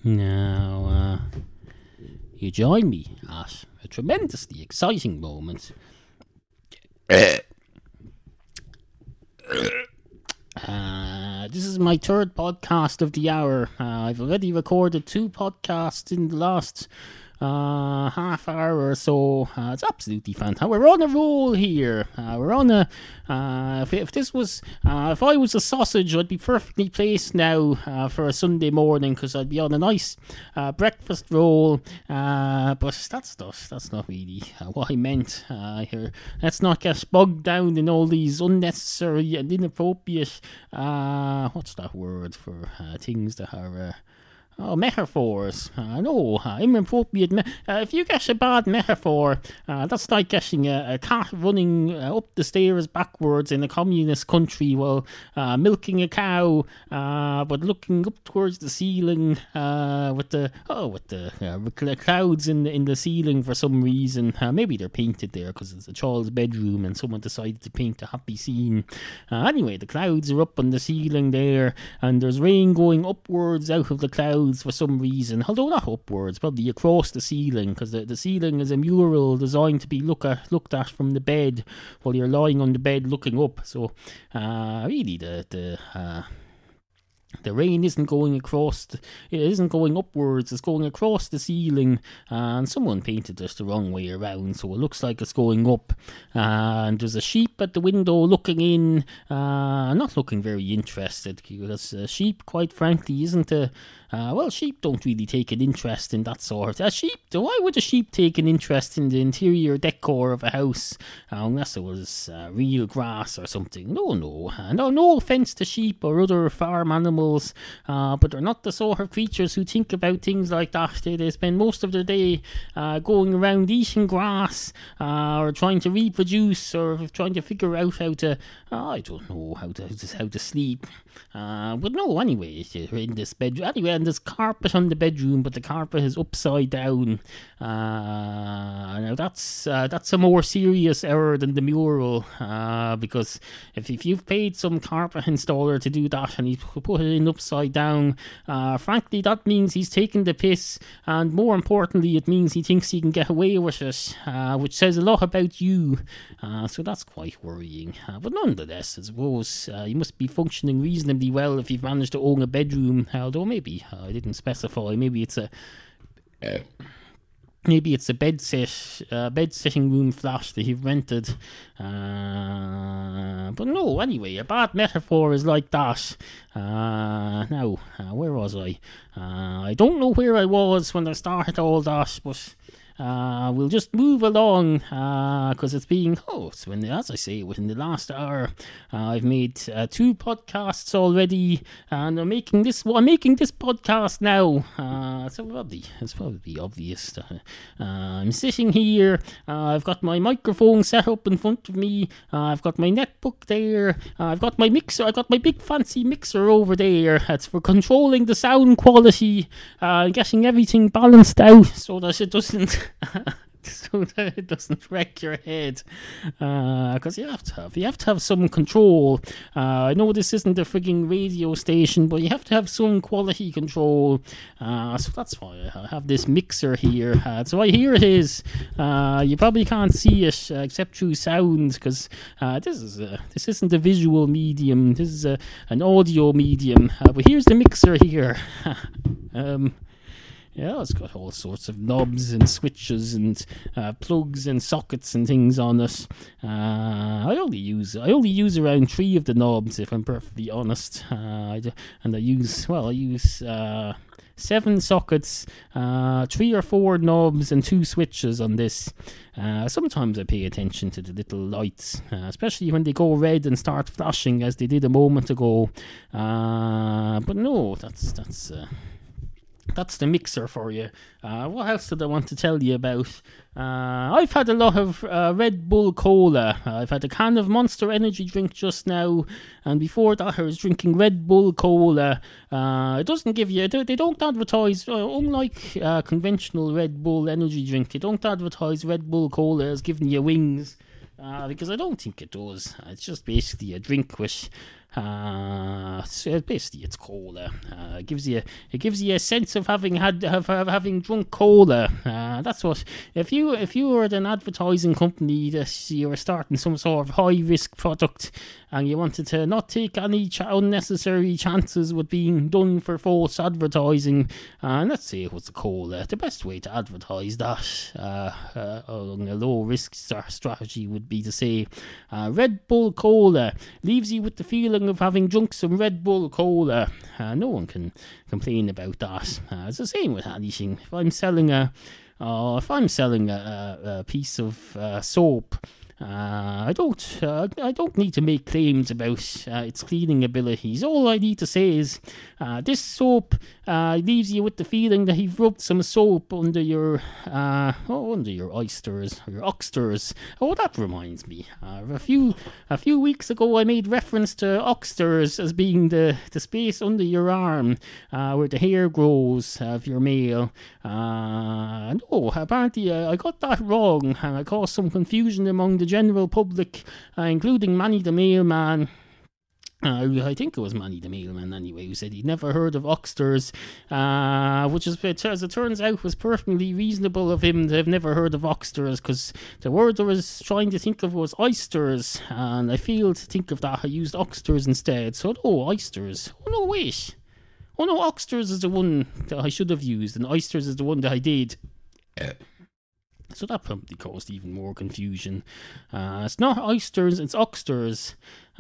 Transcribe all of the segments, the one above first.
Now, you join me at a tremendously exciting moment. This is my third podcast of the hour. I've already recorded 2 podcasts in the last half hour or so. It's absolutely fantastic. We're on a roll here. We're on a. If I was a sausage, I'd be perfectly placed now for a Sunday morning, because I'd be on a nice breakfast roll. But that's not really what I meant here. Let's not get bogged down in all these unnecessary and inappropriate. What's that word for things that are. Metaphors. No, inappropriate. If you get a bad metaphor, that's like getting a cat running up the stairs backwards in a communist country while milking a cow, but looking up towards the ceiling with the clouds in the ceiling for some reason. Maybe they're painted there because it's a child's bedroom and someone decided to paint a happy scene. Anyway, the clouds are up on the ceiling there, and there's rain going upwards out of the clouds for some reason, although not upwards, probably across the ceiling, because the ceiling is a mural designed to be looked at from the bed while you're lying on the bed looking up. So really the rain isn't going across, it isn't going upwards, it's going across the ceiling, and someone painted this the wrong way around, so it looks like it's going up, and there's a sheep at the window looking in, not looking very interested, because sheep, quite frankly, isn't a... sheep don't really take an interest in that sort. Why would a sheep take an interest in the interior decor of a house, unless it was real grass or something? No offence to sheep or other farm animals, but they're not the sort of creatures who think about things like that. They spend most of their day going around eating grass, or trying to reproduce, or trying to figure out how to, I don't know, how to sleep. But no, anyway, you're in this bedroom. Anyway, and there's carpet on the bedroom, but the carpet is upside down. Now that's a more serious error than the mural, because if you've paid some carpet installer to do that and he put it in upside down, frankly, that means he's taking the piss, and more importantly, it means he thinks he can get away with it, which says a lot about you. So that's quite worrying. But nonetheless, I suppose you must be functioning reasonably well if you've managed to own a bedroom, although maybe I didn't specify. Maybe it's a bed sitting room flat that you've rented. But no, anyway, a bad metaphor is like that. Now, where was I? I don't know where I was when I started all that, but we'll just move along, because as I say, within the last hour, I've made 2 podcasts already, and I'm making this podcast now. It's probably obvious. I'm sitting here. I've got my microphone set up in front of me. I've got my netbook there. I've got my mixer. I've got my big fancy mixer over there. It's for controlling the sound quality, getting everything balanced out so that it doesn't. So that it doesn't wreck your head, because you have to have some control. I know this isn't a frigging radio station, but you have to have some quality control. So that's why I have this mixer here. So here it is. You probably can't see it except through sound, because this isn't a visual medium. This is an audio medium. But here's the mixer here. Yeah, it's got all sorts of knobs and switches and plugs and sockets and things on it. I only use around 3 of the knobs, if I'm perfectly honest. I use 7 sockets, 3 or 4 knobs and 2 switches on this. Sometimes I pay attention to the little lights, especially when they go red and start flashing as they did a moment ago. But no, that's the mixer for you. What else did I want to tell you about? I've had a lot of Red Bull Cola. I've had a can of Monster Energy drink just now, and before that I was drinking Red Bull Cola. It doesn't give you... They don't advertise, unlike conventional Red Bull energy drink, they don't advertise Red Bull Cola as giving you wings. because I don't think it does. It's just basically a drink with basically it's cola. It gives you a sense of having drunk cola. That's what if you were an advertising company that you were starting some sort of high risk product and you wanted to not take any unnecessary chances with being done for false advertising, and let's say it was the cola. The best way to advertise that on a low risk strategy would be to say Red Bull Cola leaves you with the feeling of having drunk some Red Bull Cola. No one can complain about that. It's the same with anything. If I'm selling a piece of soap, I don't need to make claims about its cleaning abilities. All I need to say is this soap leaves you with the feeling that you've rubbed some soap under your oysters or your oxters. Oh, that reminds me. A few weeks ago, I made reference to oxters as being the space under your arm where the hair grows of your male. No, apparently I got that wrong, and I caused some confusion among the general public, including Manny the Mailman. I think it was Manny the Mailman anyway, who said he'd never heard of oxters, which is, as it turns out, was perfectly reasonable of him to have never heard of oxters, because the word I was trying to think of was oysters, and I failed to think of that. I used oxters instead. So, oysters. Oh no, wait. Oh no, oxters is the one that I should have used, and oysters is the one that I did. So that probably caused even more confusion. It's not oysters, it's oxters.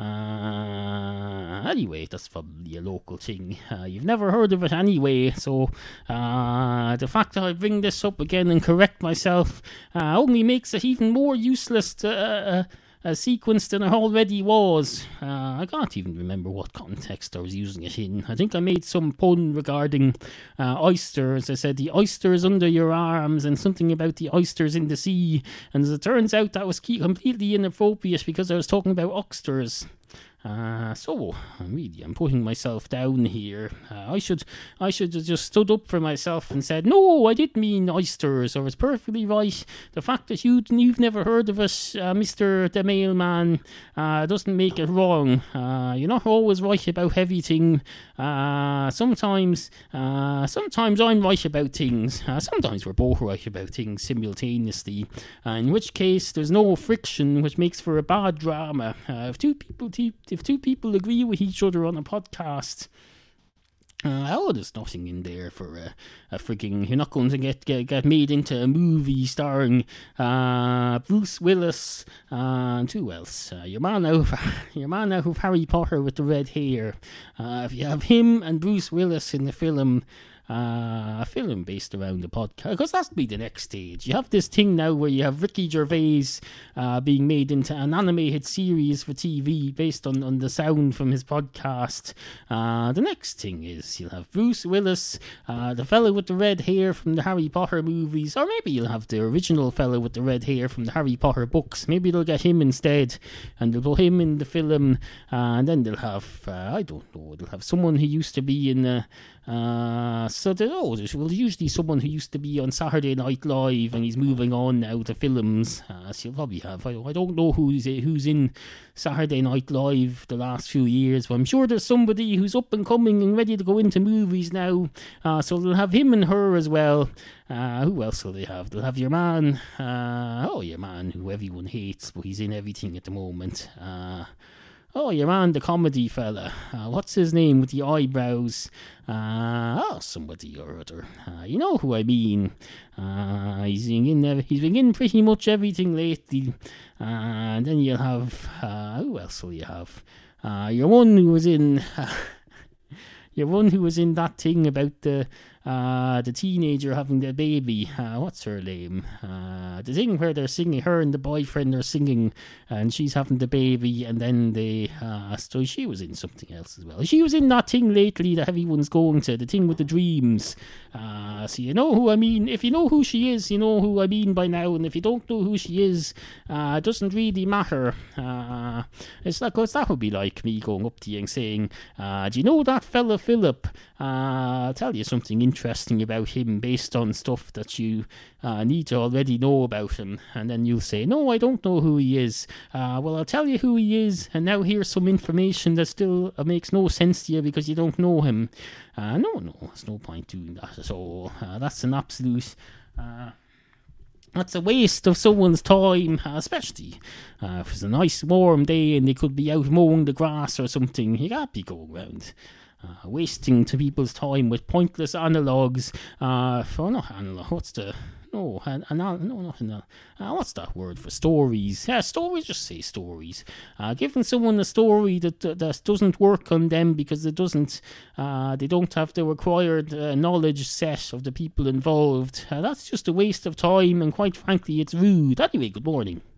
Anyway, that's probably a local thing. You've never heard of it anyway, so the fact that I bring this up again and correct myself only makes it even more useless to a sequence than it already was. I can't even remember what context I was using it in. I think I made some pun regarding oysters. I said the oysters under your arms and something about the oysters in the sea. And as it turns out, that was completely inappropriate because I was talking about oxters. So I'm putting myself down here. I should have just stood up for myself and said, no, I didn't mean oysters, or it's perfectly right. The fact that you've never heard of it, Mr. the Mailman, doesn't make it wrong. You're not always right about everything. Sometimes I'm right about things. Sometimes we're both right about things simultaneously. In which case, there's no friction, which makes for a bad drama. If two people agree with each other on a podcast, there's nothing in there for a freaking. You're not going to get made into a movie starring Bruce Willis and who else? Your man out of Harry Potter with the red hair. If you have him and Bruce Willis in the film. A film based around the podcast, because that's be the next stage. You have this thing now where you have Ricky Gervais being made into an animated series for TV based on the sound from his podcast. The next thing is you'll have Bruce Willis, the fellow with the red hair from the Harry Potter movies, or maybe you'll have the original fellow with the red hair from the Harry Potter books. Maybe they'll get him instead, and they'll put him in the film, and then they'll have they'll have someone who used to be in the there's usually someone who used to be on Saturday Night Live and he's moving on now to films. So you'll probably have, I don't know who's in Saturday Night Live the last few years, but I'm sure there's somebody who's up and coming and ready to go into movies now. So they'll have him and her as well. Who else will they have? They'll have your man, your man who everyone hates, but he's in everything at the moment. Your man, the comedy fella. What's his name with the eyebrows? Somebody or other. You know who I mean. He's been in pretty much everything lately. And then you'll have... who else will you have? Your one who was in... Your one who was in that thing about the teenager having the baby. What's her name? The thing where they're singing, her and the boyfriend are singing, and she's having the baby, and then so she was in something else as well. She was in that thing lately that everyone's going to, the thing with the dreams. So you know who I mean. If you know who she is, you know who I mean by now, and if you don't know who she is, it doesn't really matter. It's like, that would be like me going up to you and saying, do you know that fella Philip? I'll tell you something interesting. interesting about him based on stuff that you need to already know about him, and then you'll say, no, I don't know who he is. Well, I'll tell you who he is, and now here's some information that still makes no sense to you because you don't know him. No, there's no point doing that at all. That's an absolute... That's a waste of someone's time, especially if it's a nice warm day and they could be out mowing the grass or something. You can't be going around wasting to people's time with pointless analogues. Not analog. What's the... No, not analog. What's that word for stories? Yeah, stories. Just say stories. Giving someone a story that doesn't work on them because it doesn't. They don't have the required knowledge set of the people involved. That's just a waste of time, and quite frankly, it's rude. Anyway, good morning.